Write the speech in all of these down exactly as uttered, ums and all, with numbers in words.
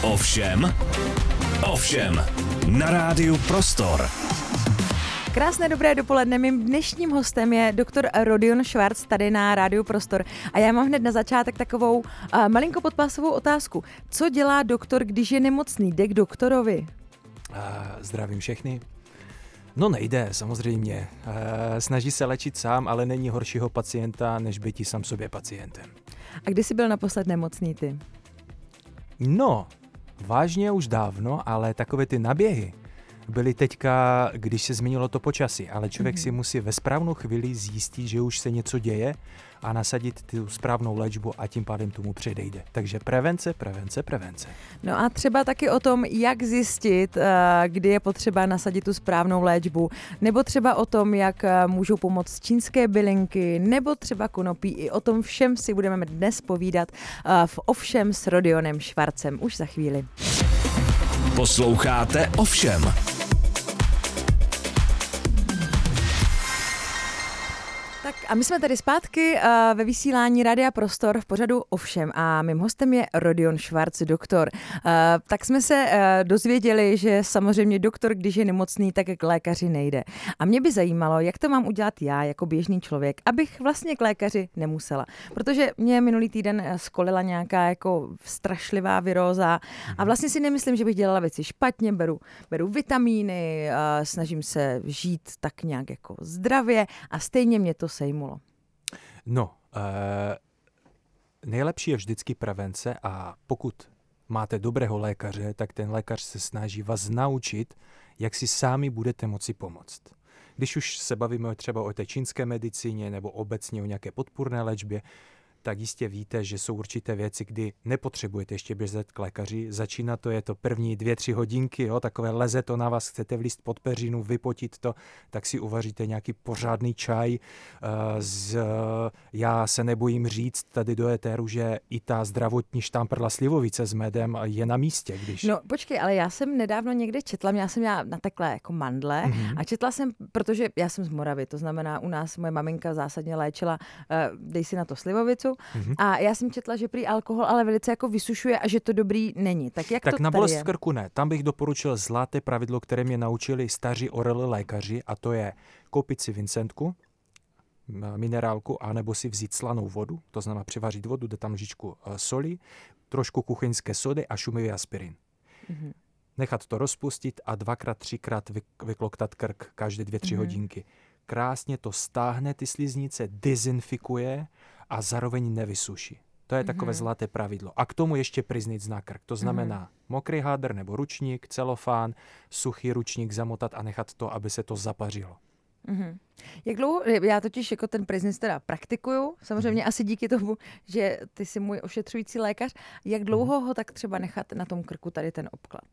Ovšem, ovšem, na rádiu Prostor. Krásné dobré dopoledne. Mým dnešním hostem je doktor Rodion Schwarz tady na rádiu Prostor. A já mám hned na začátek takovou uh, malinko podpásovou otázku. Co dělá doktor, když je nemocný? Jde k doktorovi? Uh, zdravím všechny. No nejde, samozřejmě. Uh, snaží se léčit sám, ale není horšího pacienta, než být sám sobě pacientem. A kdy jsi byl naposled nemocný ty? No, vážně už dávno, ale takové ty naběhy byly teďka, když se změnilo to počasí, ale člověk mm-hmm. si musí ve správnou chvíli zjistit, že už se něco děje a nasadit tu správnou léčbu a tím pádem tomu předejde. Takže prevence, prevence, prevence. No a třeba taky o tom, jak zjistit, kdy je potřeba nasadit tu správnou léčbu, nebo třeba o tom, jak můžou pomoct čínské bylinky, nebo třeba konopí. I o tom všem si budeme dnes povídat v Ovšem s Rodionem Schwarzem už za chvíli. Posloucháte Ovšem. Tak a my jsme tady zpátky uh, ve vysílání Rádia Prostor v pořadu Ovšem a mým hostem je Rodion Schwarz, doktor. Uh, tak jsme se uh, dozvěděli, že samozřejmě doktor, když je nemocný, tak k lékaři nejde. A mě by zajímalo, jak to mám udělat já jako běžný člověk, abych vlastně k lékaři nemusela. Protože mě minulý týden skolila nějaká jako strašlivá viróza a vlastně si nemyslím, že bych dělala věci špatně, beru, beru vitamíny, uh, snažím se žít tak nějak jako zdravě a stejně mě to sejmulo. No, eh, nejlepší je vždycky prevence a pokud máte dobrého lékaře, tak ten lékař se snaží vás naučit, jak si sami budete moci pomoct. Když už se bavíme třeba o té čínské medicíně nebo obecně o nějaké podpůrné léčbě, tak jistě víte, že jsou určité věci, kdy nepotřebujete ještě běžet k lékaři. Začíná to, je to první dvě, tři hodinky, jo, takové leze to na vás, chcete vlízt pod peřinu, vypotit to, tak si uvaříte nějaký pořádný čaj. Uh, z, uh, já se nebojím říct tady do éteru, že i ta zdravotní štamprla slivovice s medem je na místě. Když... No počkej, ale já jsem nedávno někde četla, měla jsem já na takhle jako mandle mm-hmm. a četla jsem, protože já jsem z Moravy, to znamená u nás moje maminka zásadně léčila, uh, dej si na to slivovicu. Mm-hmm. A já jsem četla, že prý alkohol ale velice jako vysušuje a že to dobrý není. Tak jak tak to na tady bolest je? v krku ne. Tam bych doporučil zlaté pravidlo, které mě naučili staří orely lékaři, a to je koupit si vincentku, minerálku, anebo si vzít slanou vodu, to znamená přivařit vodu, dát tam lžičku soli, trošku kuchyňské sody a šumivý aspirin. Mm-hmm. Nechat to rozpustit a dvakrát, třikrát vykloktat krk každé dvě, tři mm-hmm. hodinky. Krásně to stáhne ty sliznice, dezinfikuje a zároveň nevysuší. To je takové mm-hmm. zlaté pravidlo. A k tomu ještě pryznic na krk. To znamená mm-hmm. mokrý hadr nebo ručník, celofán, suchý ručník zamotat a nechat to, aby se to zapařilo. Mm-hmm. Jak dlouho, já totiž jako ten pryznic teda praktikuju, samozřejmě mm-hmm. asi díky tomu, že ty jsi můj ošetřující lékař. Jak dlouho mm-hmm. ho tak třeba nechat na tom krku tady ten obklad?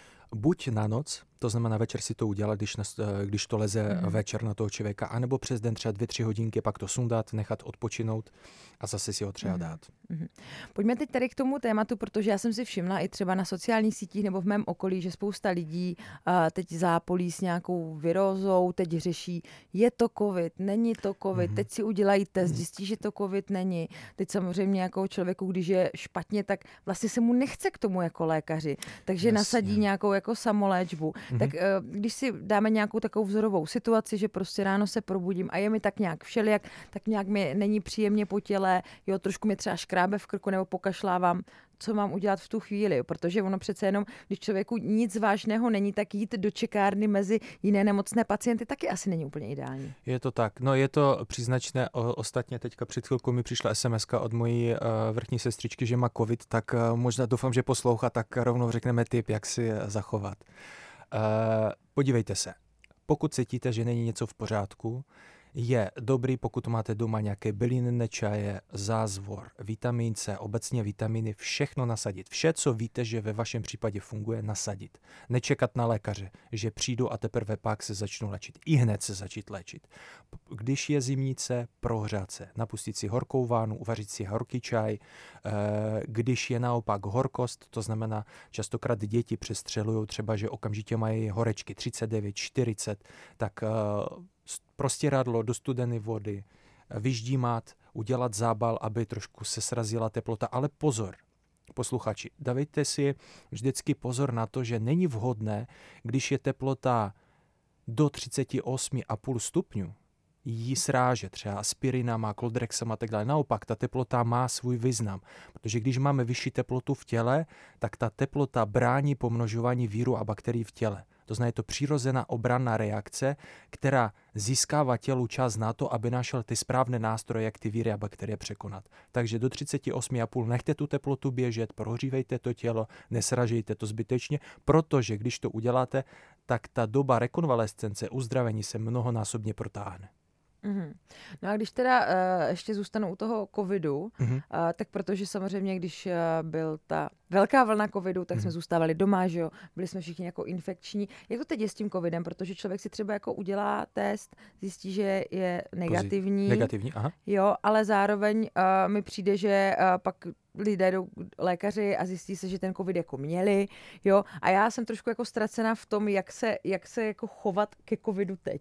Buď na noc, to znamená večer si to udělat, když, nas, když to leze mm. večer na toho člověka, anebo přes den třeba dvě, tři hodinky, pak to sundat, nechat odpočinout a zase si ho třeba dát. Mm. Pojďme teď tady k tomu tématu, protože já jsem si všimla i třeba na sociálních sítích nebo v mém okolí, že spousta lidí uh, teď zápolí s nějakou virózou, teď řeší, je to covid, není to covid, mm. teď si udělají test, zjistí, že to covid není. Teď samozřejmě jako člověku, když je špatně, tak vlastně se mu nechce k tomu jako lékaři, takže Jasně. nasadí nějakou jako samoléčbu. Mm-hmm. Tak když si dáme nějakou takovou vzorovou situaci, že prostě ráno se probudím a je mi tak nějak všelijak, tak nějak mi není příjemně po těle, jo, trošku mě třeba škrábe v krku nebo pokašlávám, co mám udělat v tu chvíli, protože ono přece jenom, když člověku nic vážného není, tak jít do čekárny mezi jiné nemocné pacienty taky asi není úplně ideální. Je to tak. No je to příznačné. O, ostatně teďka před chvilkou mi přišla es em eska od mojí uh, vrchní sestřičky, že má covid, tak uh, možná doufám, že poslouchá, tak rovnou řekneme tip, jak si zachovat. Uh, podívejte se. Pokud cítíte, že není něco v pořádku, je dobrý, pokud máte doma nějaké bylinné čaje, zázvor, vitamin C, obecně vitaminy, všechno nasadit. Vše, co víte, že ve vašem případě funguje, nasadit. Nečekat na lékaře, že přijdu a teprve pak se začnu léčit. I hned se začít léčit. Když je zimnice, prohřát se. Napustit si horkou vánu, uvařit si horký čaj. Když je naopak horkost, to znamená, častokrát děti přestřelují třeba, že okamžitě mají horečky třicet devět, čtyřicet, tak prostěradlo do studené vody, vyždímat, udělat zábal, aby trošku se srazila teplota. Ale pozor, posluchači, dávejte si vždycky pozor na to, že není vhodné, když je teplota do třicet osm celá pět stupňů, jí sráže třeba aspirinama, kloldrexem a tak dále. Naopak, ta teplota má svůj význam, protože když máme vyšší teplotu v těle, tak ta teplota brání pomnožování víru a bakterií v těle. To znamená, je to přirozená obranná reakce, která získává tělu čas na to, aby našel ty správné nástroje, jak ty víry a bakterie překonat. Takže do třicet osm celá pět nechte tu teplotu běžet, prohřívejte to tělo, nesražejte to zbytečně, protože když to uděláte, tak ta doba rekonvalescence, uzdravení se mnohonásobně protáhne. Mm-hmm. No a když teda uh, ještě zůstanu u toho covidu, mm-hmm. uh, tak protože samozřejmě, když uh, byl ta velká vlna covidu, tak mm-hmm. jsme zůstávali doma, že jo, byli jsme všichni jako infekční. Jak to teď je s tím covidem? Protože člověk si třeba jako udělá test, zjistí, že je negativní. Negativní, aha. Jo, ale zároveň uh, mi přijde, že uh, pak lidé jdou k lékaři a zjistí se, že ten covid jako měli, jo. A já jsem trošku jako ztracená v tom, jak se, jak se jako chovat ke covidu teď.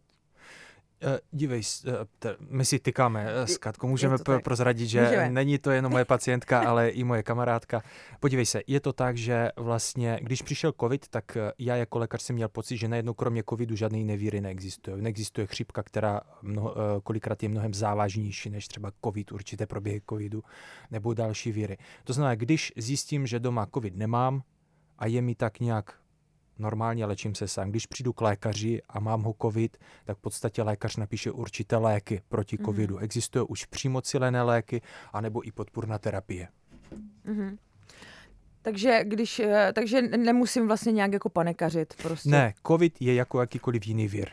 Uh, dívej, uh, t- my si tykáme s Katkou, můžeme p- prozradit, že můžeme. Není to jenom moje pacientka, ale i moje kamarádka. Podívej se, je to tak, že vlastně, když přišel covid, tak já jako lékař jsem měl pocit, že najednou kromě covidu žádné jiné víry neexistuje. Neexistuje chřipka, která mnoho, uh, kolikrát je mnohem závažnější než třeba covid, určité proběhy covidu nebo další víry. To znamená, když zjistím, že doma covid nemám a je mi tak nějak normálně, léčím se sám. Když přijdu k lékaři a mám ho covid, tak v podstatě lékař napíše určité léky proti covidu. Mm-hmm. Existují už přímo cílené léky, anebo i podpůrná terapie. Mm-hmm. Takže, když, takže nemusím vlastně nějak jako panikařit prostě. Ne, covid je jako jakýkoliv jiný vír.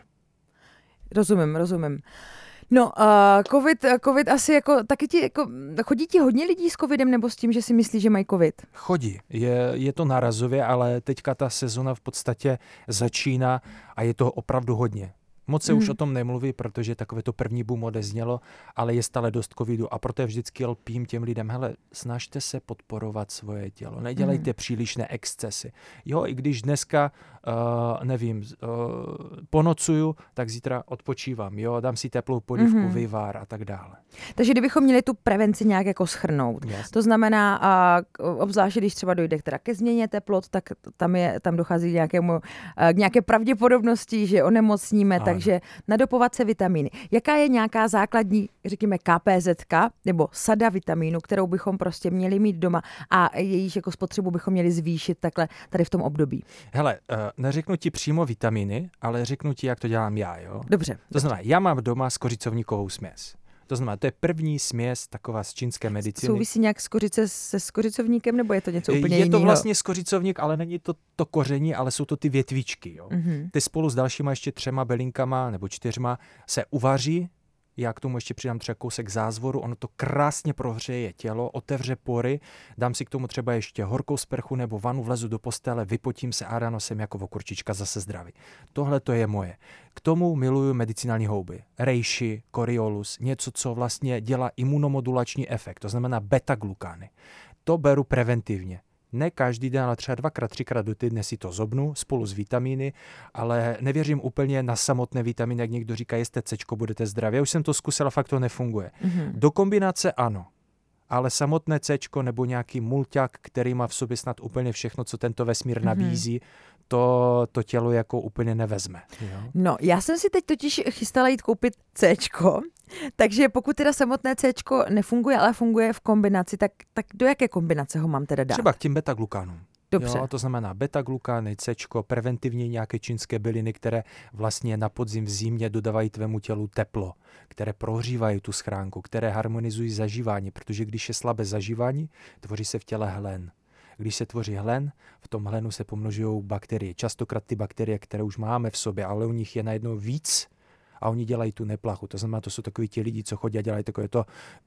Rozumím, rozumím. No, uh, COVID, COVID asi jako, taky ti, jako, chodí ti hodně lidí s covidem nebo s tím, že si myslí, že mají covid? Chodí, je, je to nárazově, ale teďka ta sezona v podstatě začíná a je toho opravdu hodně. Moc se mm. už o tom nemluví, protože takové to první boom odeznělo, ale je stále dost covidu a proto vždycky lpím těm lidem, hele, snažte se podporovat svoje tělo, nedělejte mm. přílišné excesy. Jo, i když dneska, uh, nevím, uh, ponocuju, tak zítra odpočívám, jo, dám si teplou polívku, mm. vývar a tak dále. Takže kdybychom měli tu prevenci nějak jako shrnout, yes. To znamená, uh, obzvlášť když třeba dojde teda ke změně teplot, tak tam, je, tam dochází k, nějakému, uh, k nějaké pravděpodobnosti, že onemocníme, ano. Takže nadopovat se vitamíny. Jaká je nějaká základní, řekněme, ká pé zetka nebo sada vitamínu, kterou bychom prostě měli mít doma a jejíž jako spotřebu bychom měli zvýšit takhle tady v tom období? Hele, uh, neřeknu ti přímo vitamíny, ale řeknu ti, jak to dělám já, jo? Dobře. To znamená, já mám doma skořicovníkovou směs. To znamená, to je první směs taková z čínské medicíny. Souvisí nějak skořice se skořicovníkem, nebo je to něco úplně jiného? Je to vlastně skořicovník, ale není to to koření, ale jsou to ty větvičky. Jo? Mm-hmm. Ty spolu s dalšíma ještě třema bylinkama nebo čtyřma se uvaří. Já k tomu ještě přidám třeba kousek zázvoru, ono to krásně prohřeje tělo, otevře pory, dám si k tomu třeba ještě horkou sprchu nebo vanu, vlezu do postele, vypotím se a ráno jsem jako okurčička zase zdravý. Tohle to je moje. K tomu miluju medicinální houby. Reishi, Coriolus, něco, co vlastně dělá imunomodulační efekt, to znamená beta-glukány. To beru preventivně. Ne každý den, ale třeba dvakrát, třikrát do týdne si to zobnu spolu s vitamíny, ale nevěřím úplně na samotné vitamíny, jak někdo říká, jeste cečko, budete zdraví. Já už jsem to zkusil, fakt to nefunguje. Mm-hmm. Do kombinace ano, ale samotné cečko nebo nějaký mulťák, který má v sobě snad úplně všechno, co tento vesmír nabízí, mm-hmm. to, to tělo jako úplně nevezme. Jo? No, já jsem si teď totiž chystala jít koupit céčko, takže pokud teda samotné céčko nefunguje, ale funguje v kombinaci, tak, tak do jaké kombinace ho mám teda dát? Třeba k těm beta-glukánům. Dobře. Jo, to znamená beta-glukány, cečko, preventivně nějaké čínské byliny, které vlastně na podzim v zimě dodávají tvému tělu teplo, které prohřívají tu schránku, které harmonizují zažívání, protože když je slabé zažívání, tvoří se v těle hlen. Když se tvoří hlen, v tom hlenu se pomnožují bakterie. Častokrát ty bakterie, které už máme v sobě, ale u nich je najednou víc a oni dělají tu neplachu. To znamená, to jsou takový ti lidi, co chodí a dělají takové to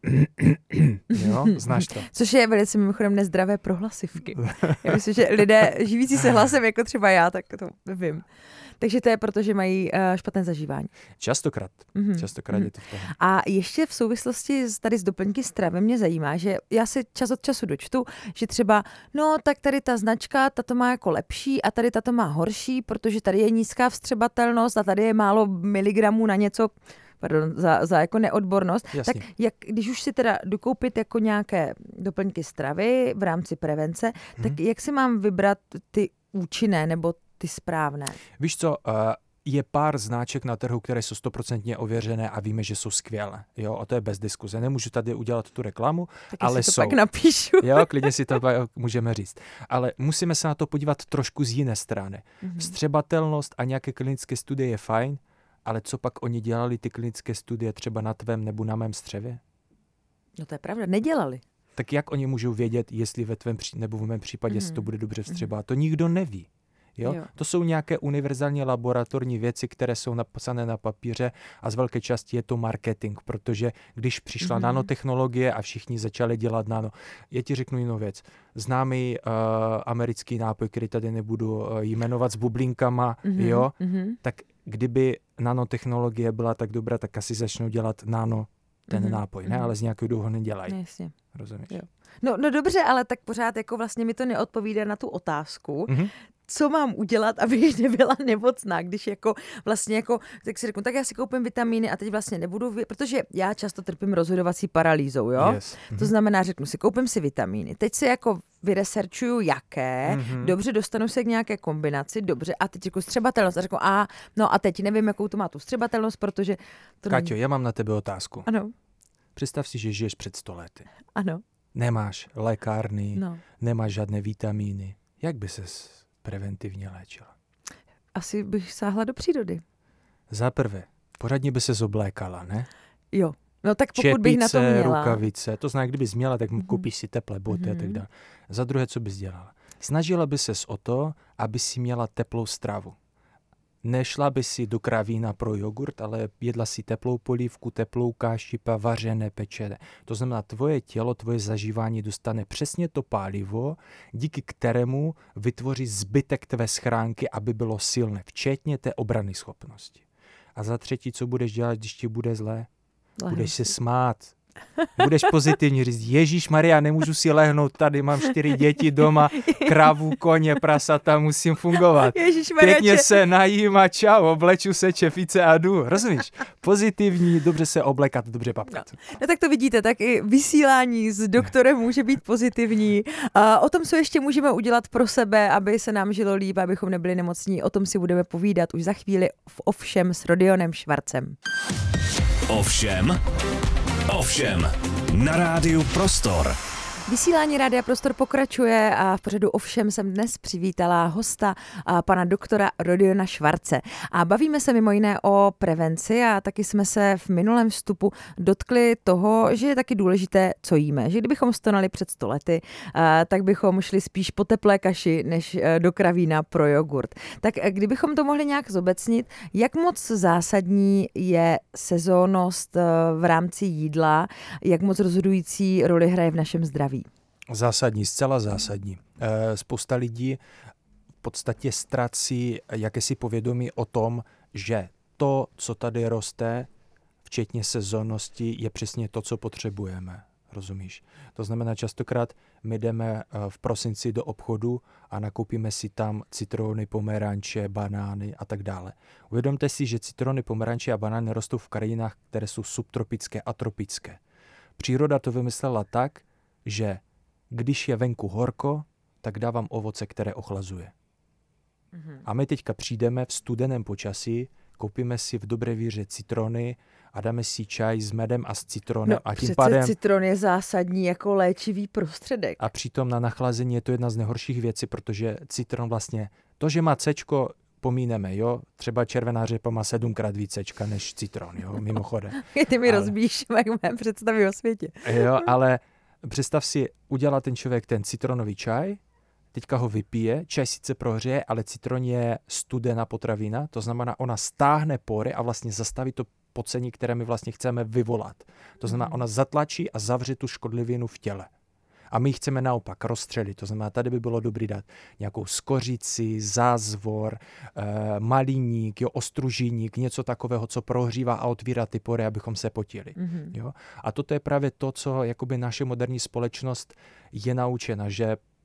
jo, znáš to. Což je velice mimochodem nezdravé prohlasivky. Já myslím, že lidé živící se hlasem, jako třeba já, tak to vím. Takže to je proto, že mají uh, špatné zažívání. Častokrát. Mm-hmm. Častokrát mm-hmm. je to v tom. A ještě v souvislosti s, tady s doplňky stravy mě zajímá, že já si čas od času dočtu, že třeba, no tak tady ta značka, tato má jako lepší a tady tato má horší, protože tady je nízká vstřebatelnost a tady je málo miligramů na něco, pardon, za, za jako neodbornost. Jasně. Tak jak, když už si teda dokoupit jako nějaké doplňky stravy v rámci prevence, hmm. tak jak si mám vybrat ty účinné nebo ty správné? Víš co, uh, je pár značek na trhu, které jsou stoprocentně ověřené a víme, že jsou skvělé. Jo, a to je bez diskuze. Nemůžu tady udělat tu reklamu, tak ale si to jsou. pak napíšu. Jo, klidně si to můžeme říct. Ale musíme se na to podívat trošku z jiné strany. Mm-hmm. Vstřebatelnost a nějaké klinické studie je fajn, ale co pak oni dělali ty klinické studie třeba na tvém nebo na mém střevě? No to je pravda, nedělali. Tak jak oni můžou vědět, jestli ve tvém nebo v mém případě mm-hmm. se to bude dobře vstřebávat? To nikdo neví. Jo? Jo. To jsou nějaké univerzální laboratorní věci, které jsou napsané na papíře a z velké části je to marketing, protože když přišla mm-hmm. nanotechnologie a všichni začali dělat nano. Já ti řeknu jinou věc. Známý uh, americký nápoj, který tady nebudu uh, jmenovat s bublinkama, mm-hmm. jo? Mm-hmm. Tak kdyby nanotechnologie byla tak dobrá, tak asi začnou dělat nano ten mm-hmm. nápoj, ne? Ale z nějakého důvodu nedělají. Jasně. Rozumíš? Jo. No, no dobře, ale tak pořád jako vlastně mi to neodpovídá na tu otázku. Mm-hmm. Co mám udělat, abych nebyla nemocná, když jako vlastně jako, tak si řeknu, tak já si koupím vitamíny a teď vlastně nebudu, protože já často trpím rozhodovací paralýzou, jo? Yes. Mm-hmm. To znamená, řeknu si, koupím si vitamíny, teď si jako vyresearchuju jaké, mm-hmm. dobře, dostanu se k nějaké kombinaci, dobře, a teď jako střebatelnost a řeknu, a no a teď nevím, jakou to má tu střebatelnost, protože to Kaťo, není... já mám na tebe otázku. Ano. Představ si, že žiješ před sto lety. Ano. Nemáš lékárny, no. nemáš žádné vitamíny. Jak by ses preventivně léčila? Asi bych sáhla do přírody. Za prvé, pořádně by se zoblékala, ne? Jo. No tak pokud Čepice, bych na to měla. rukavice, to znamená, kdybys měla, tak mm-hmm. koupíš si teplé boty mm-hmm. a tak dále. Za druhé, co bys dělala? Snažila by ses o to, aby si měla teplou stravu. Nešla by si do kravína pro jogurt, ale jedla si teplou polívku, teplou kášipa, vařené, pečené. To znamená, tvoje tělo, tvoje zažívání dostane přesně to palivo, díky kterému vytvoří zbytek tvé schránky, aby bylo silné, včetně té obrany schopnosti. A za třetí, co budeš dělat, když ti bude zlé? Lehnu Budeš si. se smát. Budeš pozitivně říct, Ježíš Maria, nemůžu si lehnout tady, mám čtyři děti doma, kravu, koně, prasata, musím fungovat. Ježišmarja, Pěkně če... se najím a čau, obleču se, čepice a jdu, rozumíš? Pozitivní, dobře se oblekat, dobře papkat. No. no tak to vidíte, tak i vysílání s doktorem může být pozitivní. A o tom, co ještě můžeme udělat pro sebe, aby se nám žilo líp, abychom nebyli nemocní, o tom si budeme povídat už za chvíli v Ovšem s Rodionem Švarcem. Ovšem, ovšem, na rádiu Prostor. Vysílání Rádia Prostor pokračuje a v pořadu Ovšem jsem dnes přivítala hosta, pana doktora Rodiona Švarce. A bavíme se mimo jiné o prevenci a taky jsme se v minulém vstupu dotkli toho, že je taky důležité, co jíme. Že kdybychom stonali před sto lety, tak bychom šli spíš po teplé kaši, než do kravína pro jogurt. Tak kdybychom to mohli nějak zobecnit, jak moc zásadní je sezónnost v rámci jídla, jak moc rozhodující roli hraje v našem zdraví? Zásadní, zcela zásadní. E, spousta lidí v podstatě ztrací jakési povědomí o tom, že to, co tady roste, včetně sezónnosti, je přesně to, co potřebujeme. Rozumíš? To znamená, častokrát my jdeme v prosinci do obchodu a nakoupíme si tam citrony, pomeranče, banány a tak dále. Uvědomte si, že citrony, pomeranče a banány rostou v krajinách, které jsou subtropické a tropické. Příroda to vymyslela tak, že když je venku horko, tak dávám ovoce, které ochlazuje. Mm-hmm. A my teďka přijdeme v studeném počasí, koupíme si v dobré víře citrony a dáme si čaj s medem a s citronem. No, a tím přece pádem citron je zásadní jako léčivý prostředek. A přitom na nachlazení je to jedna z nejhorších věcí, protože citron vlastně, to, že má cečko, pomíneme, jo? Třeba červená řepa má sedmkrát víc cečka než citron, jo? Mimochodem. Ty mi ale... rozbíjíš mé představy o světě. Jo, ale představ si, udělá ten člověk ten citronový čaj, teďka ho vypije, čaj sice prohřeje, ale citron je studená potravina, to znamená, ona stáhne pory a vlastně zastaví to pocení, které my vlastně chceme vyvolat. To znamená, ona zatlačí a zavře tu škodlivinu v těle. A my ji chceme naopak rozstřelit. To znamená, tady by bylo dobrý dát nějakou skořici, zázvor, e, maliník, jo, ostružiník, něco takového, co prohřívá a otvírá ty pory, abychom se potili. Mm-hmm. Jo? A toto je právě to, co jakoby naše moderní společnost je naučena, že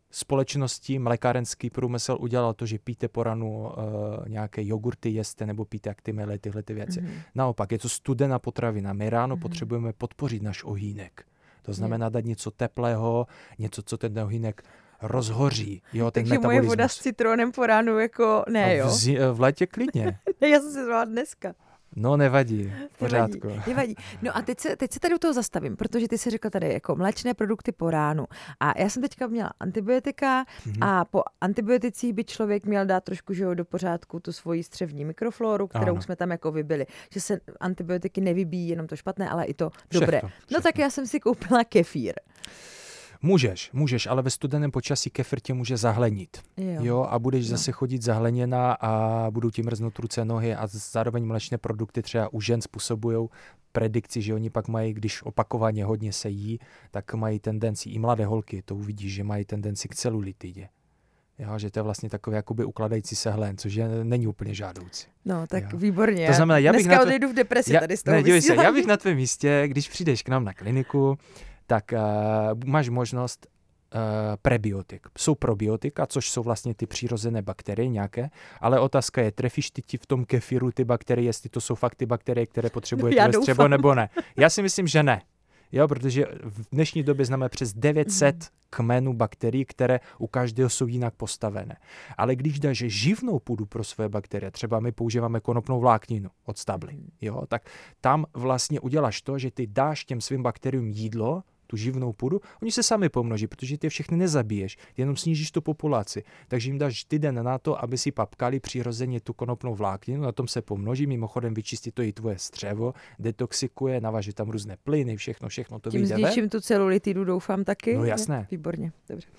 společnosti, mlékárenský průmysl udělal to, že píte po ranu uh, nějaké jogurty, jeste nebo píte Actimely, tyhle ty věci. Mm-hmm. Naopak, je to studená potravina. My ráno mm-hmm. potřebujeme podpořit náš ohýnek. To znamená dát něco teplého, něco, co ten ohýnek rozhoří. Jo, ten Takže metabolismus. moje voda s citronem po ránu jako ne, jo? V, zi, v létě klidně. Já jsem si zvala dneska. No nevadí, v pořádku. Nevadí, nevadí. No a teď se, teď se tady u toho zastavím, protože ty jsi řekla tady jako mléčné produkty po ránu. A já jsem teďka měla antibiotika mm-hmm. a po antibioticích by člověk měl dát trošku že jo, do pořádku tu svoji střevní mikrofloru, kterou ano. jsme tam jako vybili. Že se antibiotiky nevybíjí jenom to špatné, ale i to všechno, dobré. všechno. No tak já jsem si koupila kefír. Můžeš, můžeš, ale ve studeném počasí kefir tě může zahlenit. Jo. jo a budeš no. zase chodit zahleněná a budou ti mrznout ruce, nohy a zároveň mléčné produkty třeba u žen způsobují predikci, že oni pak mají, když opakovaně hodně se jí, tak mají tendenci, i mladé holky to uvidíš, že mají tendenci k celulitidě. Jo, že to je vlastně takový jakoby ukladající se hlen, což je, není úplně žádoucí. No, tak jo. Výborně. To znamená, já bych dneska na tvé... odejdu v depresi já... tady z toho ne, dívej se, vysílání. já bych na tvém místě, když přijdeš k nám na kliniku, tak uh, máš možnost uh, prebiotik. Jsou probiotika, což jsou vlastně ty přirozené bakterie nějaké, ale otázka je, trefíš ty ti v tom kefiru ty bakterie, jestli to jsou fakt ty bakterie, které potřebuje Já tvoje střevo, nebo ne. Já si myslím, že ne. Jo, protože v dnešní době známe přes devět set mm. kmenů bakterií, které u každého jsou jinak postavené. Ale když dáš živnou půdu pro své bakterie, třeba my používáme konopnou vlákninu od stably, mm. jo, tak tam vlastně uděláš to, že ty dáš těm svým bakteriím jídlo, tu živnou půdu, oni se sami pomnoží, protože ty všechny nezabiješ, ty jenom snížíš tu populaci. Takže jim dáš týden na to, aby si papkali přirozeně tu konopnou vlákninu, na tom se pomnoží, mimochodem vyčistí to i tvoje střevo, detoxikuje, naváže tam různé plyny, všechno, všechno to vyjde. Tím zničím tu celulitidu, doufám taky. No jasné. Výborně, dobře.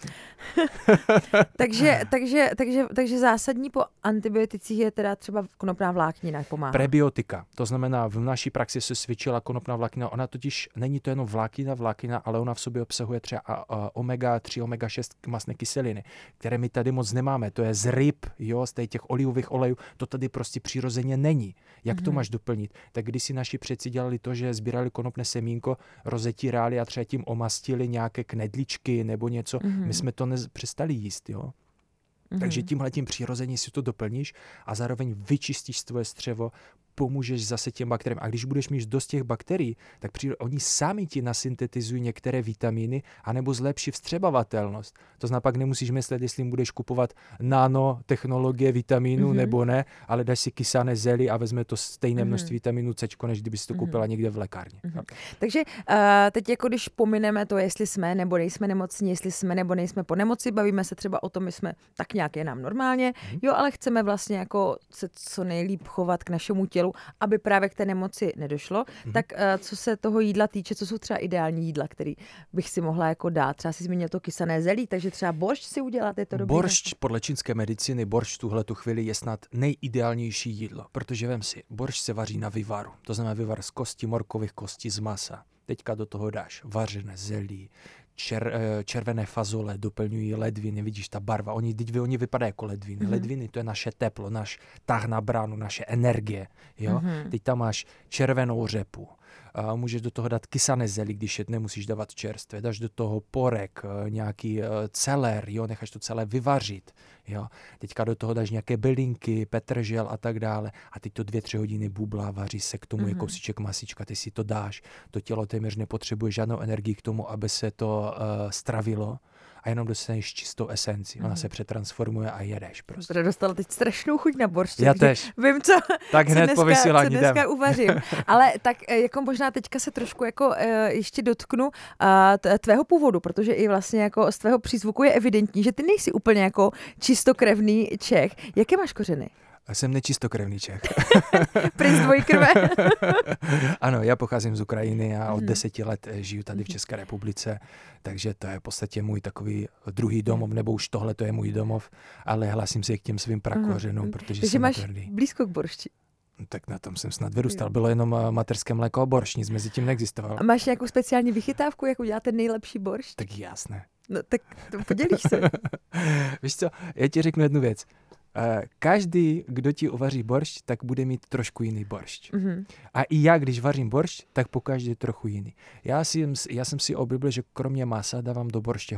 takže, takže, takže, takže zásadní po antibioticích je teda třeba konopná vláknina pomáhá. Prebiotika, to znamená, v naší praxi se svědčila konopná vláknina, ona totiž není to jenom vláknina, vláknina, ale ona v sobě obsahuje třeba omega tři, omega šest mastné kyseliny, které my tady moc nemáme. To je z ryb, jo, z těch olivových olejů. To tady prostě přirozeně není. Jak mm-hmm. to máš doplnit? Tak když si naši předci dělali to, že sbírali konopné semínko, rozetírali a třeba tím omastili nějaké knedličky nebo něco, mm-hmm. my jsme to nez- přestali jíst, jo. Mm-hmm. Takže tímhletím přirozeně si to doplníš a zároveň vyčistíš tvoje střevo, pomůžeš zase těm bakteriím. A když budeš mít dost těch bakterií, tak při, oni sami ti nasyntetizují některé vitamíny anebo zlepší vstřebavatelnost. To znamená, pak nemusíš myslet, jestli jim budeš kupovat nanotechnologie vitamínu mm-hmm. nebo ne, ale dáš si kysané zely a vezme to stejné mm-hmm. množství vitamínu C, než kdyby si to koupila mm-hmm. někde v lékárně. Mm-hmm. Takže uh, teď jako když pomineme to, jestli jsme nebo nejsme nemocní, jestli jsme nebo nejsme po nemoci, bavíme se třeba o tom, my jsme tak nějak je nám normálně, mm-hmm. jo, ale chceme vlastně jako se co nejlíp chovat k našemu tělu, aby právě k té nemoci nedošlo. Mm-hmm. Tak uh, co se toho jídla týče, co jsou třeba ideální jídla, který bych si mohla jako dát? Třeba si zmínil to kysané zelí, takže třeba boršť si udělat, je to dobré? Boršť podle čínské medicíny, boršť v tuhle tu chvíli je snad nejideálnější jídlo, protože vem si, boršť se vaří na vyvaru. To znamená vyvar z kosti, morkových kostí, z masa. Teďka do toho dáš vařené zelí, Čer, červené fazole doplňují ledviny, vidíš, ta barva, oni, oni vypadají jako ledviny. Mm-hmm. Ledviny, to je naše teplo, náš tah na bránu, naše energie, jo. Mm-hmm. Teď tam máš červenou řepu, a můžeš do toho dát kysané zelí, když je nemusíš dávat čerstvé, dáš do toho porek, nějaký celer, jo, necháš to celé vyvařit, jo. Teďka do toho dáš nějaké bylinky, petržel a tak dále a teď to dvě, tři hodiny bublá, vaří se, k tomu mm-hmm. je kousíček masička, ty si to dáš, to tělo téměř nepotřebuje žádnou energii k tomu, aby se to uh, stravilo a jenom dostaneš čistou esenci. Ona mm. se přetransformuje a jedeš prostě. Protože dostala teď strašnou chuť na boršť. Já tež. Vím, co, tak co hned dneska, po vysílání co dneska jdem. uvařím. Ale tak jako možná teďka se trošku jako uh, ještě dotknu uh, tvého původu, protože i vlastně jako z tvého přízvuku je evidentní, že ty nejsi úplně jako čistokrevný Čech. Jaké máš kořeny? Jsem nečistokrevný Čech. Princ dvojkrve. Ano, já pocházím z Ukrajiny a od deseti let žiju tady v České republice, takže to je v podstatě můj takový druhý domov, nebo už tohle to je můj domov, ale hlásím se k těm svým prakořenům, protože takže jsem máš tvrdý. blízko k boršti. Tak na tom jsem snad vyrůstal. Bylo jenom mateřské mléko a boršť, nic mezi tím neexistovalo. A máš nějakou speciální vychytávku, jak udělat ten nejlepší boršť? Tak jasné. No tak to podělíš se. Víš co, já ti řeknu jednu věc. Každý, kdo ti uvaří boršť, tak bude mít trošku jiný boršť. Mm-hmm. A i já, když vařím boršť, tak pokaždé trochu jiný. Já, si, já jsem si oblíbil, že kromě masa dávám do borště houby.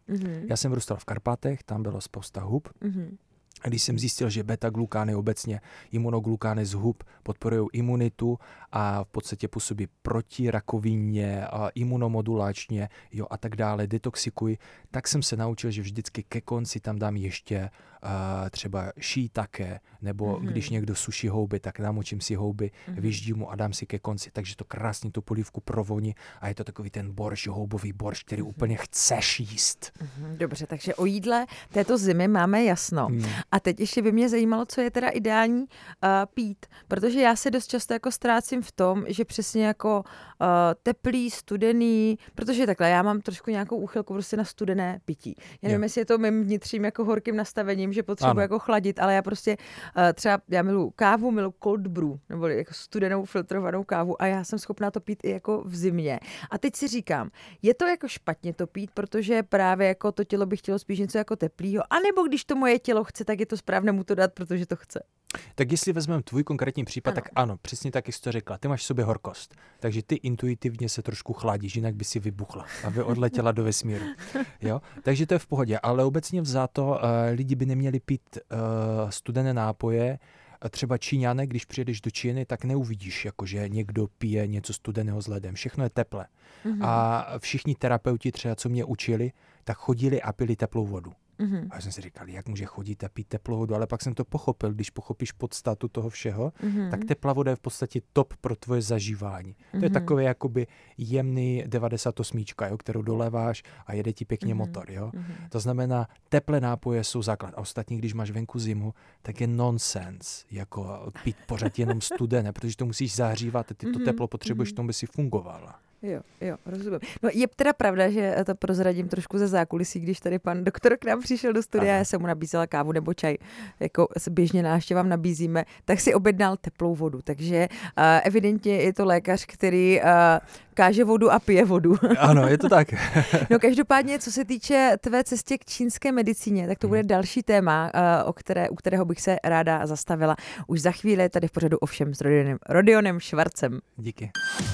Mm-hmm. Já jsem vyrůstal v Karpatech, tam bylo spousta hub. Mm-hmm. A když jsem zjistil, že beta-glukány obecně, imunoglukány z hub podporují imunitu a v podstatě působí proti rakovině, a imunomodulačně, jo, a tak dále, detoxikují, tak jsem se naučil, že vždycky ke konci tam dám ještě uh, třeba shiitake, nebo mm-hmm. když někdo suší houby, tak namočím si houby, mm-hmm. vyždím mu a dám si ke konci, takže to krásně tu polívku provoní a je to takový ten borš, houbový borš, který mm-hmm. úplně chceš jíst. Mm-hmm. Dobře, takže o jídle této zimy máme jasno. Mm. A teď ještě by mě zajímalo, co je teda ideální uh, pít, protože já se dost často jako ztrácím v tom, že přesně jako uh, teplý, studený, protože takhle, já mám trošku nějakou úchylku prostě na studené pití. Já nevím, jestli je to mým vnitřním jako horkým nastavením, že potřebuji jako chladit, ale já prostě uh, třeba, já miluji kávu, miluji cold brew, nebo jako studenou filtrovanou kávu a já jsem schopná to pít i jako v zimě. A teď si říkám, je to jako špatně to pít, protože právě jako to tělo by chtělo spíš něco jako teplýho, anebo když to moje tělo chce, tak je to správné mu to dát, protože to chce. Tak jestli vezmeme tvůj konkrétní případ, ano. tak ano, přesně tak, jak jsi to řekla. Ty máš v sobě horkost, takže ty intuitivně se trošku chladíš, jinak by si vybuchla, aby odletěla do vesmíru. Jo? Takže to je v pohodě, ale obecně vzato uh, lidi by neměli pít uh, studené nápoje. Třeba Číňané, když přijedeš do Číny, tak neuvidíš, jakože někdo pije něco studeného s ledem. Všechno je teplé. Mm-hmm. A všichni terapeuti třeba, co mě učili, tak chodili a pili teplou vodu. Mm-hmm. A já jsem si říkal, jak může chodit a pít teplou vodu, ale pak jsem to pochopil, když pochopíš podstatu toho všeho, mm-hmm. tak teplá voda je v podstatě top pro tvoje zažívání. Mm-hmm. To je takový jakoby jemný devadesát osm, jo, kterou doleváš a jede ti pěkně mm-hmm. motor. Jo? Mm-hmm. To znamená, teplé nápoje jsou základ. A ostatně, když máš venku zimu, tak je nonsens jako pít pořád jenom studené, protože to musíš zahřívat a ty to mm-hmm. teplo potřebuješ, mm-hmm. tomu by si fungovala. Jo, jo, rozumím. No je teda pravda, že to prozradím trošku ze zákulisí, když tady pan doktor k nám přišel do studia, Aha. já jsem mu nabízela kávu nebo čaj, jako běžně návštěvám nabízíme, tak si objednal teplou vodu. Takže uh, evidentně je to lékař, který uh, káže vodu a pije vodu. Ano, je to tak. No každopádně, co se týče tvé cestě k čínské medicíně, tak to bude hmm. další téma, uh, o které, u kterého bych se ráda zastavila. Už za chvíli tady v pořadu Ovšem s Rodionem, Rodionem Švarcem. Díky.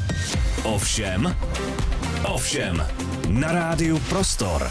Ovšem, ovšem, na rádiu Prostor.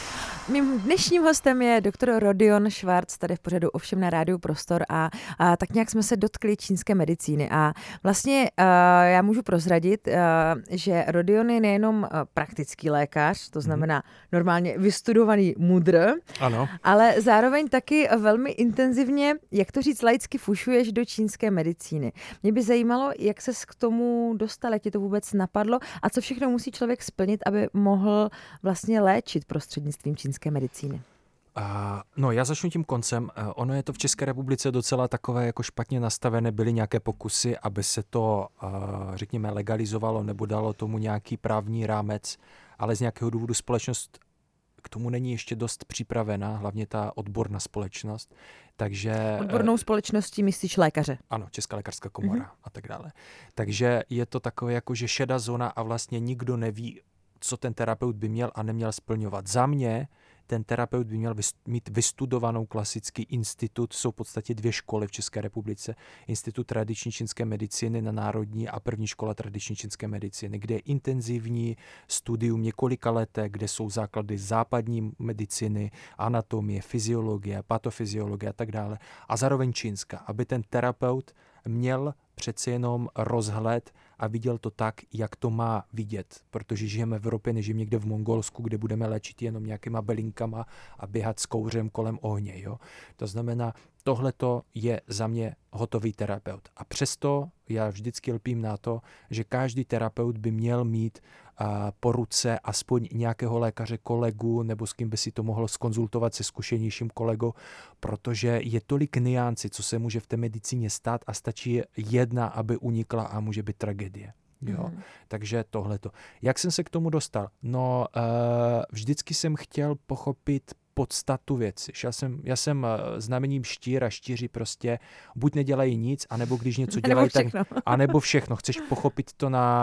Mým dnešním hostem je doktor Rodion Švarc, tady v pořadu Ovšem na rádiu Prostor a, a tak nějak jsme se dotkli čínské medicíny a vlastně uh, já můžu prozradit, uh, že Rodion je nejenom uh, praktický lékař, to znamená normálně vystudovaný mudr, ano. ale zároveň taky velmi intenzivně, jak to říct, laicky fušuješ do čínské medicíny. Mě by zajímalo, jak ses k tomu dostal, jak tě to vůbec napadlo a co všechno musí člověk splnit, aby mohl vlastně léčit prostřednictvím čínské medicíny. Uh, no, já začnu tím koncem. Uh, ono je to v České republice docela takové jako špatně nastavené. Byly nějaké pokusy, aby se to, uh, řekněme, legalizovalo nebo dalo tomu nějaký právní rámec, ale z nějakého důvodu společnost k tomu není ještě dost připravená, hlavně ta odborná společnost. Takže, Odbornou společností myslíš lékaře? Ano, Česká lékařská komora mm-hmm. a tak dále. Takže je to takové jako, že šedá zóna a vlastně nikdo neví, co ten terapeut by měl a neměl splňovat. Za mě ten terapeut by měl mít vystudovanou klasický institut, jsou v podstatě dvě školy v České republice. Institut tradiční čínské medicíny na národní a první škola tradiční čínské medicíny, kde je intenzivní studium několika leté, kde jsou základy západní medicíny, anatomie, fyziologie, patofyziologie a tak dále. A zároveň čínská, aby ten terapeut měl přece jenom rozhled a viděl to tak, jak to má vidět, protože žijeme v Evropě, nežijeme někde v Mongolsku, kde budeme léčit jenom nějakýma bylinkama a běhat s kouřem kolem ohně. Jo? To znamená, tohleto je za mě hotový terapeut. A přesto já vždycky lpím na to, že každý terapeut by měl mít uh, po ruce aspoň nějakého lékaře, kolegu, nebo s kým by si to mohl skonzultovat se zkušenějším kolegou, protože je tolik niancí, co se může v té medicíně stát a stačí jedna, aby unikla a může být tragédie. Jo? Mm. Takže tohleto. Jak jsem se k tomu dostal? No, uh, vždycky jsem chtěl pochopit podstatu věci. Já jsem, já jsem znamením štír a štíři prostě buď nedělají nic, anebo když něco dělají, tak anebo všechno. Chceš pochopit to na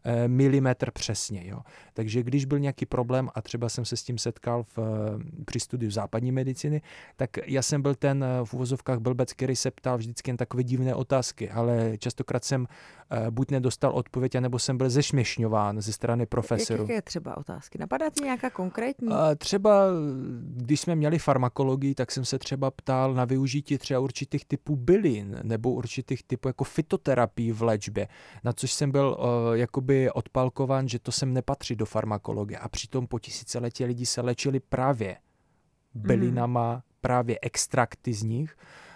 e, milimetr přesně. Jo. Takže když byl nějaký problém a třeba jsem se s tím setkal v, při studiu západní medicíny, tak já jsem byl ten v uvozovkách blbec, který se ptal vždycky jen takové divné otázky, ale častokrát jsem e, buď nedostal odpověď, anebo jsem byl zešměšňován ze strany profesorů. Jaké třeba otázky? Napadá ti nějaká konkrétní? A třeba, když jsme měli farmakologii, tak jsem se třeba ptal na využití třeba určitých typů bylin nebo určitých typů jako fytoterapii v léčbě, na což jsem byl uh, jakoby odpalkován, že to sem nepatří do farmakologie. A přitom po tisíciletí lidi se léčili právě bylinama, mm. právě extrakty z nich.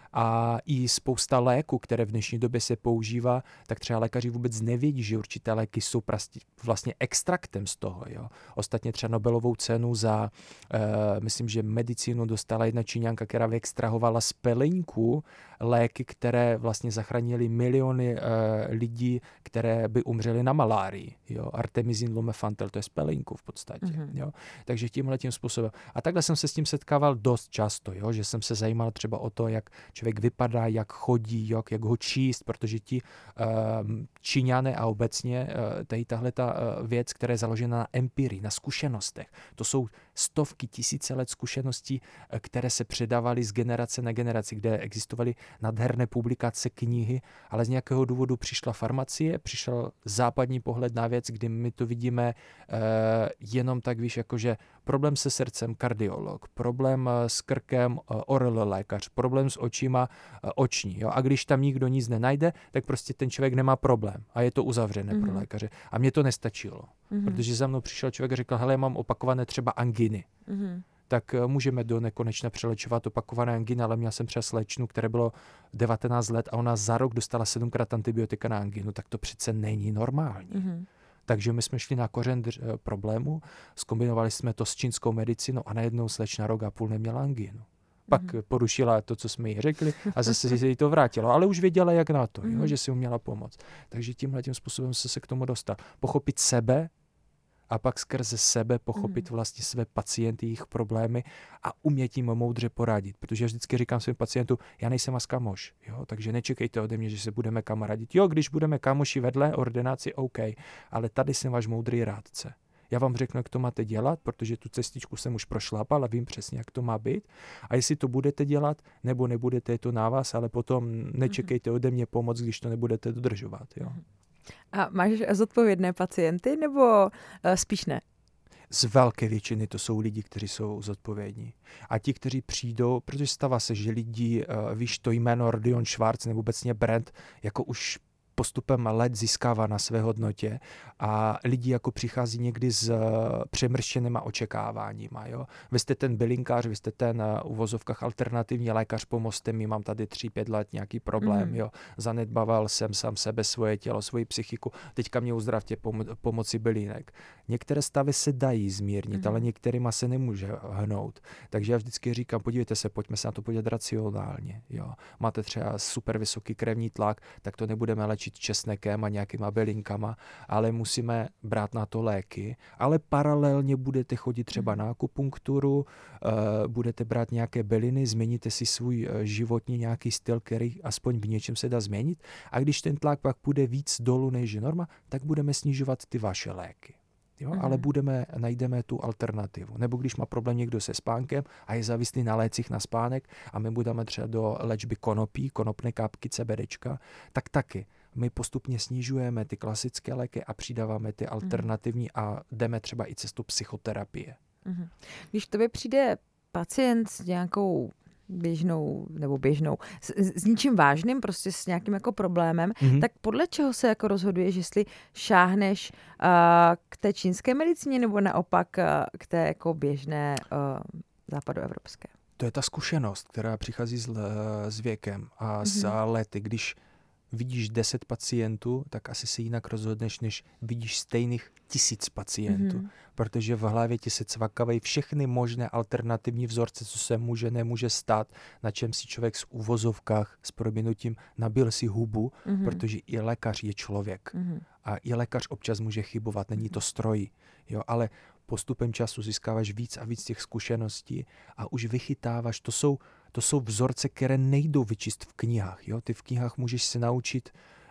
A i spousta léků, které v dnešní době se používá, tak třeba lékaři vůbec nevědí, že určité léky jsou vlastně extraktem z toho. Jo. Ostatně třeba Nobelovou cenu za, uh, myslím, že medicínu dostala jedna Číňanka, která vyextrahovala z peleňku léky, které vlastně zachránily miliony uh, lidí, které by umřely na malárii. Jo. Artemisinin lumefantrine, to je z peleňku v podstatě. Mm-hmm. Jo. Takže tímhletím způsobem. A takhle jsem se s tím setkával dost často, jo, že jsem se zajímal třeba o to, jak člověk vypadá, jak chodí, jak, jak ho číst, protože ti uh, Číňané a obecně uh, tady tahle ta uh, věc, která je založena na empirii, na zkušenostech. To jsou stovky, tisíce let zkušeností, uh, které se předávaly z generace na generaci, kde existovaly nádherné publikace, knihy, ale z nějakého důvodu přišla farmacie, přišel západní pohled na věc, kdy my to vidíme uh, jenom tak, víš, jakože problém se srdcem, kardiolog, problém uh, s krkem, uh, oral lékař, problém s očima, uh, oční. Jo? A když tam nikdo nic nenajde, tak prostě ten člověk nemá problém a je to uzavřené mm-hmm. pro lékaře. A mně to nestačilo, mm-hmm. protože za mnou přišel člověk a řekl, hele, já mám opakované třeba anginy. Mm-hmm. Tak můžeme do nekonečna přelečovat opakované anginy, ale měl jsem třeba slečnu, které bylo devatenáct let a ona za rok dostala sedmkrát antibiotika na anginu, tak to přece není normální. Mm-hmm. Takže my jsme šli na kořen dř- problému, zkombinovali jsme to s čínskou medicínou a najednou slečna rok a půl neměla anginu. Pak mm-hmm. porušila to, co jsme jí řekli a zase se jí to vrátilo, ale už věděla, jak na to, mm-hmm. jo, že si uměla pomoct. Takže tímhletím způsobem se se k tomu dostal. Pochopit sebe a pak skrze sebe pochopit vlastně své pacienty, jejich problémy a umět jim moudře poradit. Protože já vždycky říkám svým pacientům, já nejsem vás kamoš, jo? Takže nečekejte ode mě, že se budeme kamarádit. Jo, když budeme kamoši vedle ordinaci, OK, ale tady jsem váš moudrý rádce. Já vám řeknu, jak to máte dělat, protože tu cestičku jsem už prošlápal a vím přesně, jak to má být. A jestli to budete dělat, nebo nebudete, je to na vás, ale potom nečekejte ode mě pomoc, když to nebudete dodržovat. Jo? A máš zodpovědné pacienty, nebo uh, spíš ne? Z velké většiny to jsou lidi, kteří jsou zodpovědní. A ti, kteří přijdou, protože stává se, že lidi, uh, víš, to jméno Rodion Schwarz nebo obecně brand, jako už postupem let získává na své hodnotě a lidi jako přichází někdy s uh, přemrštěnýma očekáváníma. Jo? Vy jste ten bylinkář, vy jste ten uh, uvozovkách alternativní lékař, pomozte mi, mám tady tři pět let nějaký problém, mm. jo? Zanedbával jsem sám sebe, svoje tělo, svoji psychiku, teďka mě uzdravte pom- pomocí bylinek. Některé stavy se dají zmírnit, mm. ale některýma se nemůže hnout. Takže já vždycky říkám, podívejte se, pojďme se na to podívat racionálně. Jo? Máte třeba super vysoký krevní tlak, tak to nebudeme léčit česnekem a nějakýma bylinkama, ale musíme brát na to léky, ale paralelně budete chodit třeba na akupunkturu, uh, budete brát nějaké byliny, změníte si svůj uh, životní nějaký styl, který aspoň v něčem se dá změnit a když ten tlak pak půjde víc dolů než je norma, tak budeme snižovat ty vaše léky. Jo? Mm. Ale budeme, najdeme tu alternativu. Nebo když má problém někdo se spánkem a je závislý na lécích na spánek a my budeme třeba do léčby konopí, konopné kápky, CBDčka, tak taky. My postupně snižujeme ty klasické léky a přidáváme ty alternativní a jdeme třeba i cestou psychoterapie. Mm. Když k tobě přijde pacient s nějakou běžnou, nebo běžnou, s, s ničím vážným, prostě s nějakým jako problémem, mm-hmm. tak podle čeho se jako rozhoduješ, jestli šáhneš uh, k té čínské medicíně, nebo naopak uh, k té jako běžné uh, západoevropské? To je ta zkušenost, která přichází s, s věkem a mm-hmm. s lety. Když vidíš deset pacientů, tak asi se jinak rozhodneš, než vidíš stejných tisíc pacientů. Mm-hmm. Protože v hlavě ti se cvakají všechny možné alternativní vzorce, co se může, nemůže stát, na čem si člověk v uvozovkách s prominutím nabil si hubu, mm-hmm. protože i lékař je člověk. Mm-hmm. A i lékař občas může chybovat, není to stroj. Jo, ale postupem času získáváš víc a víc těch zkušeností a už vychytáváš, to jsou To jsou vzorce, které nejdou vyčíst v knihách. Jo? Ty v knihách můžeš se naučit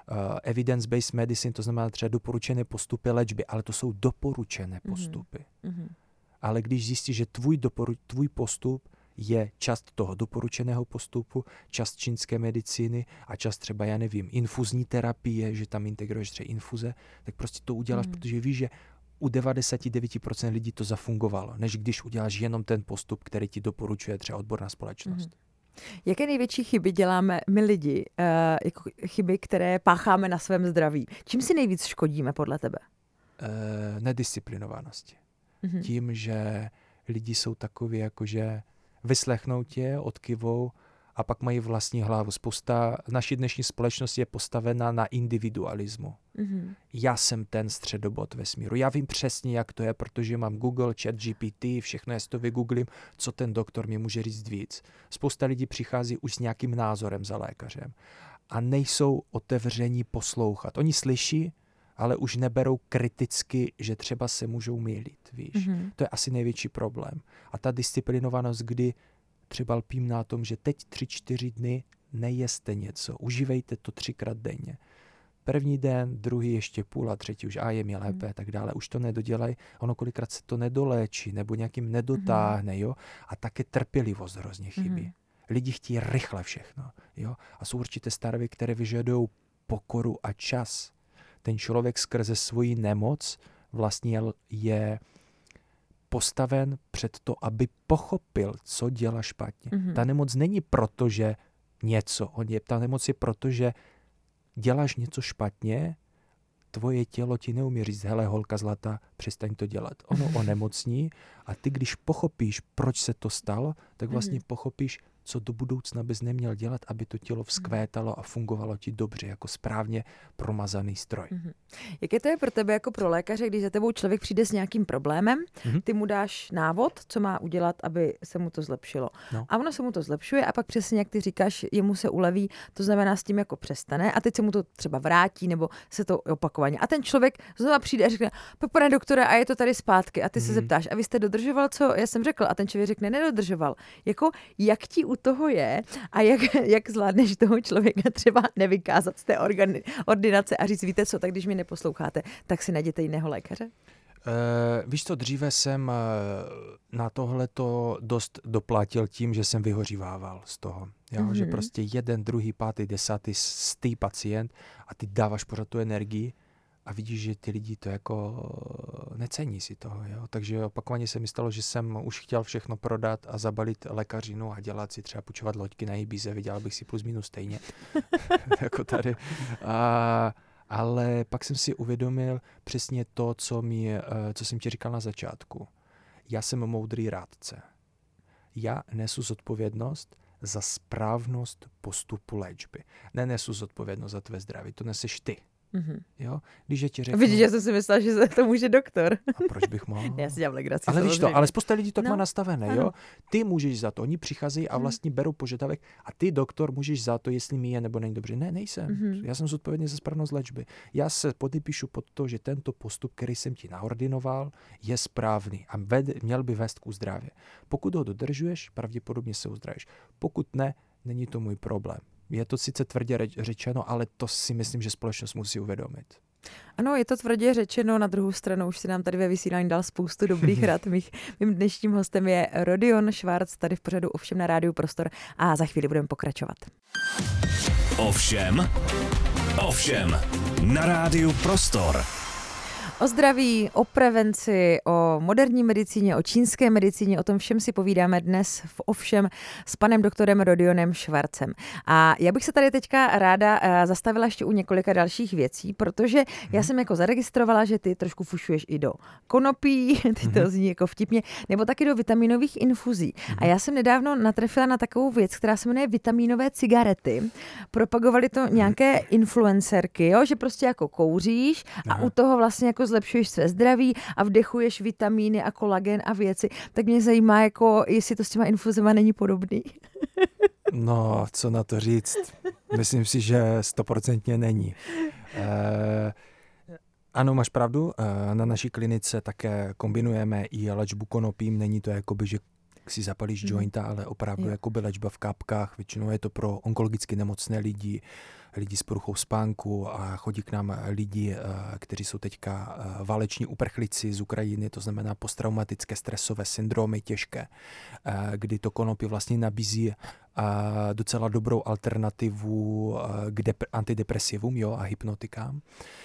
evidence-based medicine, to znamená třeba doporučené postupy léčby, ale to jsou doporučené postupy. Mm-hmm. Ale když zjistíš, že tvůj, doporu, tvůj postup je část toho doporučeného postupu, část čínské medicíny a část třeba, já nevím, infuzní terapie, že tam integruješ třeba infuze, tak prostě to uděláš, mm. protože víš, že u devadesát devět procent lidí to zafungovalo, než když uděláš jenom ten postup, který ti doporučuje třeba odborná společnost. Mm. Jaké největší chyby děláme my lidi, uh, jako chyby, které pácháme na svém zdraví? Čím si nejvíc škodíme podle tebe? Uh, nedisciplinovanosti. Mm-hmm. Tím, že lidi jsou takoví, jakože vyslechnou tě, odkyvou a pak mají vlastní hlavu. Spousta naší dnešní společnosti je postavena na individualismu. Mm-hmm. Já jsem ten středobod vesmíru. Já vím přesně, jak to je, protože mám Google, ChatGPT, všechno já si to vygooglím, co ten doktor mi může říct víc. Spousta lidí přichází už s nějakým názorem za lékařem a nejsou otevření poslouchat. Oni slyší, ale už neberou kriticky, že třeba se můžou mýlit, víš. Mm-hmm. To je asi největší problém. A ta disciplinovanost, kdy třeba lpím na tom, že teď tři, čtyři dny nejeste něco, užívejte to třikrát denně. První den, druhý ještě půl a třetí už a je mi lépe, mm. tak dále. Už to nedodělají, ono kolikrát se to nedoléčí nebo nějakým nedotáhne, mm. jo. A také trpělivost hrozně chybí. Mm. Lidi chtějí rychle všechno, jo. A jsou určité stavy, které vyžadují pokoru a čas. Ten člověk skrze svoji nemoc vlastně je postaven před to, aby pochopil, co dělá špatně. Mm-hmm. Ta nemoc není proto, že něco. On je, ta nemoc je proto, že děláš něco špatně, tvoje tělo ti neumí říct, hele holka zlatá, přestaň to dělat. Ono onemocní a ty, když pochopíš, proč se to stalo, tak vlastně mm-hmm. pochopíš, co do budoucna bys neměl dělat, aby to tělo vzkvétalo a fungovalo ti dobře, jako správně promazaný stroj. Mm-hmm. Jaké to je pro tebe jako pro lékaře, když za tebou člověk přijde s nějakým problémem, mm-hmm. ty mu dáš návod, co má udělat, aby se mu to zlepšilo. No. A ono se mu to zlepšuje a pak přesně, jak ty říkáš, jemu se uleví, to znamená s tím jako přestane a teď se mu to třeba vrátí nebo se to opakovaně. A ten člověk znovu přijde a řekne, pane doktore, a je to tady zpátky. A ty mm-hmm. se zeptáš, a vy jste dodržoval, co já jsem řekl? A ten člověk řekne, nedodržoval. Jako, jak ti u toho je a jak, jak zvládneš toho člověka třeba nevykázat z té organi- ordinace a říct, víte co, tak když mi neposloucháte, tak si najděte jiného lékaře? Uh, víš co, dříve jsem uh, na tohleto dost doplatil tím, že jsem vyhořívával z toho. Jo? Mm-hmm. Že prostě jeden, druhý, pátý, desátý, stý pacient a ty dáváš pořád tu energii a vidíš, že ty lidi to jako necení si toho. Jo? Takže opakovaně se mi stalo, že jsem už chtěl všechno prodat a zabalit lékařinu a dělat si třeba půjčovat loďky na Ibize. Vydělal bych si plus minus stejně. jako tady. A, ale pak jsem si uvědomil přesně to, co, mi, co jsem ti říkal na začátku. Já jsem moudrý rádce. Já nesu zodpovědnost za správnost postupu léčby. Nenesu zodpovědnost za tvé zdraví. To neseš ty. Mm-hmm. Jo? Když je ti řeknu... Vidíš, já jsem si myslela, že to může doktor. A proč bych mohl? Já si dělám legraci. Ale víš to, ale spousta lidí to no. má nastavené. Ano. Jo? Ty můžeš za to. Oni přicházejí a vlastně berou požadavek a ty, doktor, můžeš za to, jestli mi je nebo není dobře. Ne, nejsem. Mm-hmm. Já jsem zodpovědný za správnost léčby. Já se podepíšu pod to, že tento postup, který jsem ti naordinoval, je správný a ved, měl by vést k uzdravě. Pokud ho dodržuješ, pravděpodobně se uzdravíš. Pokud ne, není to můj problém. Je to sice tvrdě řečeno, ale to si myslím, že společnost musí uvědomit. Ano, je to tvrdě řečeno, na druhou stranu už si nám tady ve vysílání dal spoustu dobrých rad. Mých, mým dnešním hostem je Rodion Švarc, tady v pořadu Ovšem na Rádiu Prostor a za chvíli budeme pokračovat. Ovšem, ovšem, na Rádiu Prostor. O zdraví, o prevenci, o moderní medicíně, o čínské medicíně, o tom všem si povídáme dnes v Ovšem s panem doktorem Rodionem Švarcem. A já bych se tady teďka ráda zastavila ještě u několika dalších věcí, protože já jsem jako zaregistrovala, že ty trošku fušuješ i do konopí, ty to zní jako vtipně, nebo taky do vitaminových infuzí. A já jsem nedávno natrefila na takovou věc, která se jmenuje vitaminové cigarety. Propagovaly to nějaké influencerky, jo? Že prostě jako kouříš a u toho vlastně jako zlepšuješ své zdraví a vdechuješ vitamíny a kolagen a věci, tak mě zajímá, jako, jestli to s těma infuzema není podobný. No, co na to říct? Myslím si, že stoprocentně není. Eh, ano, máš pravdu, eh, na naší klinice také kombinujeme i léčbu konopím, není to jakoby, že si zapalíš Mhm. jointa, ale opravdu Jo. jakoby léčba v kapkách, většinou je to pro onkologicky nemocné lidi, lidi s poruchou spánku a chodí k nám lidi, eh, kteří jsou teďka eh, váleční uprchlíci z Ukrajiny, to znamená posttraumatické stresové syndromy těžké, eh, kdy to konopí vlastně nabízí eh, docela dobrou alternativu eh, k dep- antidepresivům, jo, a hypnotikám.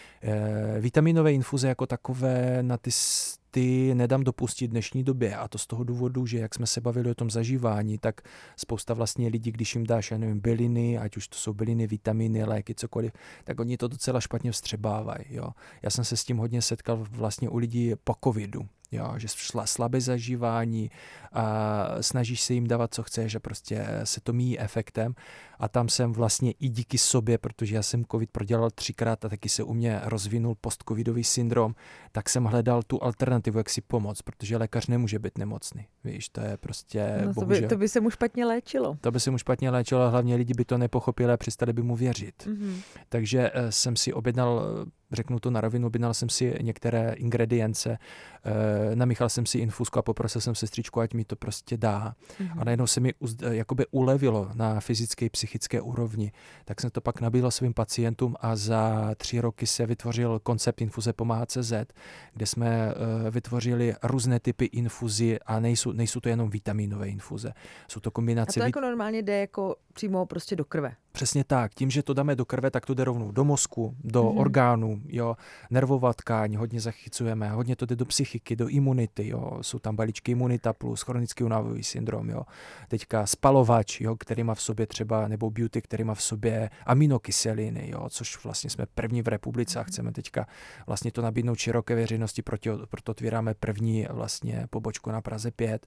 Eh, vitaminové infuze jako takové na ty, s- ty nedám dopustit v dnešní době, a to z toho důvodu, že jak jsme se bavili o tom zažívání, tak spousta vlastně lidí, když jim dáš, já nevím, byliny, ať už to jsou byliny, vitaminy, léky, cokoliv, tak oni to docela špatně vstřebávají. Jo. Já jsem se s tím hodně setkal vlastně u lidí po covidu. Jo, že šla slabé zažívání a snažíš se jim dávat, co chceš, a prostě se to míjí efektem. A tam jsem vlastně i díky sobě, protože já jsem covid prodělal třikrát a taky se u mě rozvinul postcovidový syndrom, tak jsem hledal tu alternativu, jak si pomoct, protože lékař nemůže být nemocný. Víš, to je prostě No, to, bohužel. by, to by se mu špatně léčilo. To by se mu špatně léčilo, a hlavně lidi by to nepochopili a přestali by mu věřit. Mhm. Takže eh, jsem si objednal, eh, řeknu to na rovinu, objednal jsem si některé ingredience, eh, namíchal jsem si infuzku a poprosil jsem sestřičku, ať mi to prostě dá. Mhm. A najednou se mi uz, eh, jakoby ulevilo na fyzické i psychické úrovni. Tak jsem to pak nabídl svým pacientům a za tři roky se vytvořil koncept Infuze pomáhá tečka cé zet, kde jsme eh, vytvořili různé typy infuzí a nejsou, nejsou to jenom vitaminové infuze. Jsou to A kombinace to jako normálně jde jako přímo prostě do krve. Přesně tak. Tím, že to dáme do krve, tak to jde rovnou do mozku, do Mhm. orgánů, jo, nervová tkáň, hodně zachycujeme, hodně to jde do psychiky, do imunity, jo, jsou tam balíčky imunita plus, chronický únavový syndrom, jo, teďka spalovač, jo, který má v sobě třeba, nebo beauty, který má v sobě aminokyseliny, jo, což vlastně jsme první v republice a chceme teďka vlastně to nabídnout široké veřejnosti, proto, proto otvíráme první vlastně pobočku na Praze pět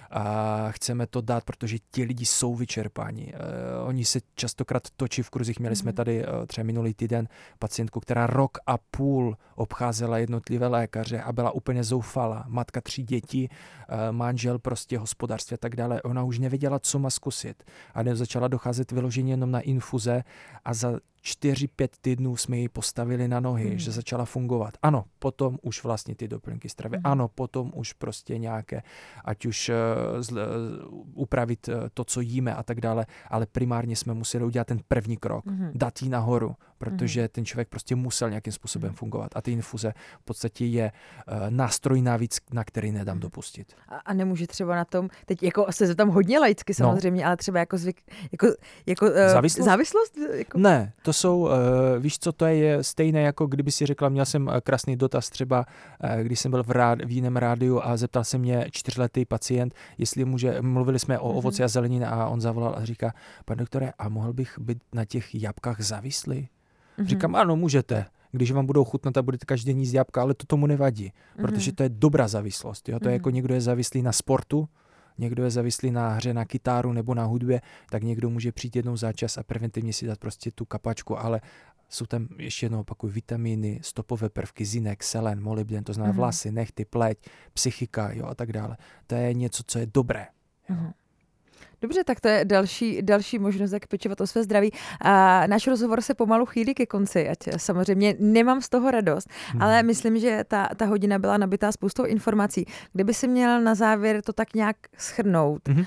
a chceme to dát, protože ti lidi jsou vyčerpáni. Uh, oni se častokrát točí v kruzích. Měli jsme tady uh, třeba minulý týden pacientku, která rok a půl obcházela jednotlivé lékaře a byla úplně zoufalá. Matka tří dětí, uh, manžel, prostě hospodářství a tak dále. Ona už nevěděla, co má zkusit. A ne, začala docházet vyloženě jenom na infuze a za čtyři, pět týdnů jsme ji postavili na nohy, Hmm. že začala fungovat. Ano, potom už vlastně ty doplňky stravy. Hmm. Ano, potom už prostě nějaké, ať už uh, zl, uh, upravit uh, to, co jíme a tak dále, ale primárně jsme museli udělat ten první krok, Mhm. dát jí nahoru, protože ten člověk prostě musel nějakým způsobem Mhm. fungovat. A ty infuze v podstatě je uh, nástroj navíc, na který nedám Mhm. dopustit. A, a nemůže třeba na tom, teď jako se zeptám hodně laicky samozřejmě, no. ale třeba jako zvyk, jako, jako uh, Závislost? závislost? Jako... Ne, to jsou, uh, víš co, to je stejné, jako kdyby si řekla, měl jsem uh, krásný dotaz třeba, uh, když jsem byl v, rád, v jiném rádiu a zeptal se mě čtyřletý pacient, jestli může, mluvili jsme o Mhm. ovoci a zelenině a on zavolal a říká, pane doktore, a mohl bych být na těch jabkách závislý? Mhm. Říkám, ano, můžete, když vám budou chutnat a budete každý den jíst jablka, ale to tomu nevadí, protože to je dobrá závislost. Jo? To je jako někdo je závislý na sportu, někdo je závislý na hře na kytaru nebo na hudbě, tak někdo může přijít jednou za čas a preventivně si dát prostě tu kapačku, ale jsou tam ještě jednou opakuju vitamíny, stopové prvky, zinek, selen, molybden, to znamená Mhm. vlasy, nechty, pleť, psychika, jo, a tak dále. To je něco, co je dobré. Jo. Mhm. Dobře, tak to je další, další možnost, jak pečovat o své zdraví. A náš rozhovor se pomalu chýlí ke konci, ať samozřejmě nemám z toho radost, Hmm. ale myslím, že ta, ta hodina byla nabitá spoustou informací. Kdyby si měl na závěr to tak nějak shrnout, Mhm.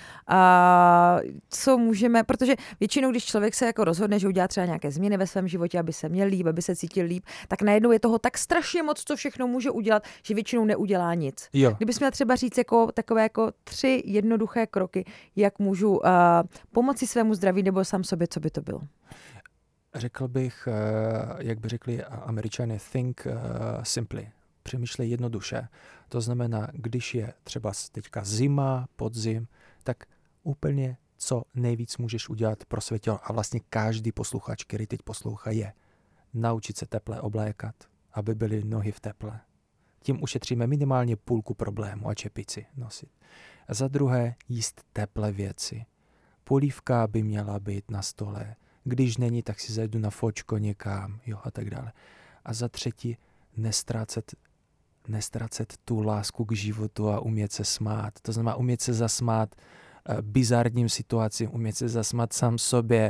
a co můžeme, protože většinou, když člověk se jako rozhodne, že udělá třeba nějaké změny ve svém životě, aby se měl líp, aby se cítil líp, tak najednou je toho tak strašně moc, co všechno může udělat, že většinou neudělá nic. Jo. Kdybys měl třeba říct jako takové jako tři jednoduché kroky, jak můžu uh, pomoci svému zdraví nebo sám sobě, co by to bylo? Řekl bych, eh, jak by řekli Američané, think eh, simply. Přemýšlej jednoduše. To znamená, když je třeba teďka zima, podzim, tak úplně co nejvíc můžeš udělat pro své tělo. A vlastně každý posluchač, který teď poslouchá, je naučit se teple oblékat, aby byly nohy v teple. Tím ušetříme minimálně půlku problému a čepici nosit. A za druhé, jíst teplé věci. Polívka by měla být na stole. Když není, tak si zajdu na fočko někam, jo, a tak dále. A za třetí, nestrácet, nestrácet tu lásku k životu a umět se smát. To znamená umět se zasmát uh, bizarním situacím, umět se zasmát sám sobě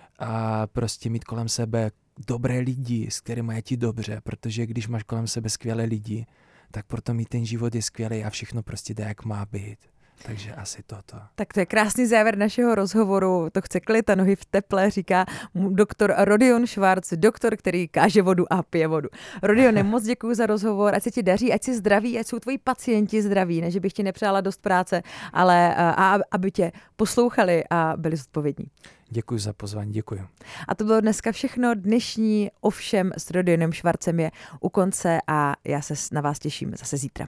a prostě mít kolem sebe dobré lidi, s kterými je ti dobře, protože když máš kolem sebe skvělé lidi, tak proto mít ten život je skvělý a všechno prostě jde, jak má být. Takže asi toto. Tak to je krásný závěr našeho rozhovoru. To chce klid a nohy v teple, říká mu doktor Rodion Schwarz, doktor, který káže vodu a pije vodu. Rodione, moc děkuji za rozhovor, ať se ti daří, ať jsi zdraví, ať jsou tvoji pacienti zdraví, ne, že bych ti nepřála dost práce, ale a, a, aby tě poslouchali a byli zodpovědní. Děkuji za pozvání, děkuji. A to bylo dneska všechno. Dnešní Ovšem s Rodionem Schwarzem je u konce a já se na vás těším zase zítra.